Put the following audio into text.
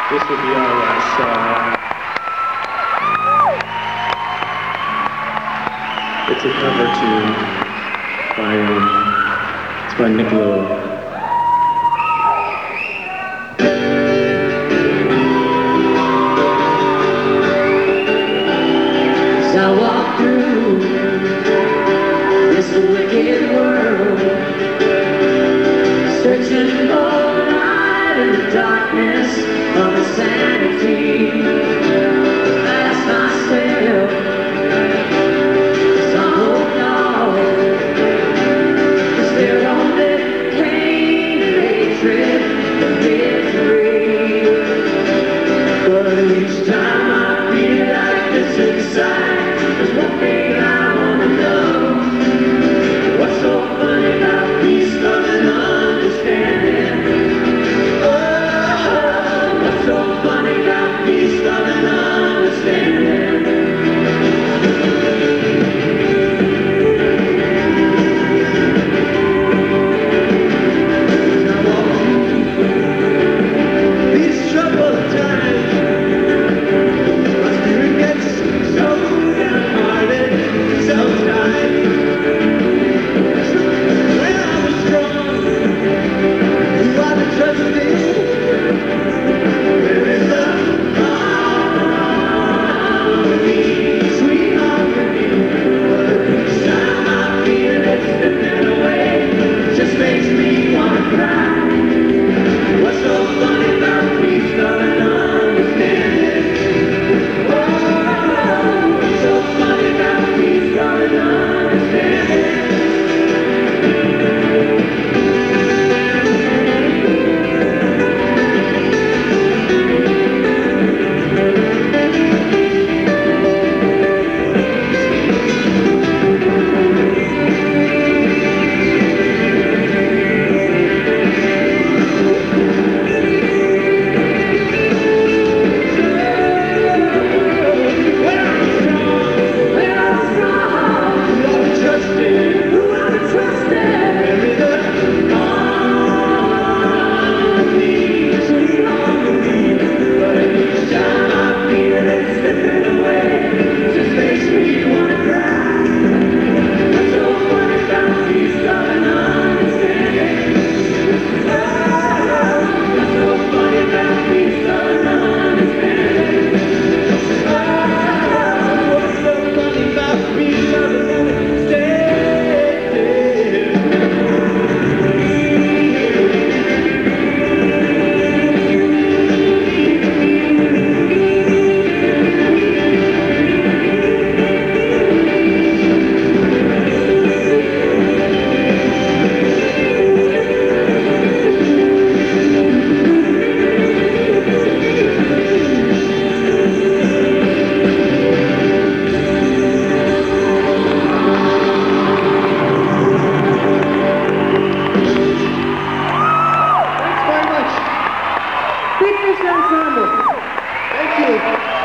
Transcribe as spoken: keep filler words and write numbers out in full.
This will be our last song. It's a cover tune by, um, it's by Niccolo. As I walk through this wicked world, searching for light in the darkness of insanity, I ask myself, is I hope not, is there only pain and hatred and misery? But each time I feel like this inside, there's one thing I wanna know. What's so funny about peace, love, and understanding? Oh, what's so funny about peace, love, and understanding? These troubled times, my spirit gets so downhearted sometimes. When I was strong, who I could trust in, there is a harmony, sweet harmony. But each time I feel it slipping away, it just makes me wanna cry. What's so funny about peace, love, and understanding? Oh, what's so funny about peace, love, and understanding? When I'm strong, when I'm strong, who I can trust in, who I can trust in, there is a harmony, sweet harmony. But each time I feel it slipping away, it just makes me wanna cry. What's so funny about peace, love, and understanding? Oh, what's so funny about peace, love, and understanding? Oh, what's so funny about peace, love, and understanding? Thanks very much. Big Fish Ensemble. Thank you.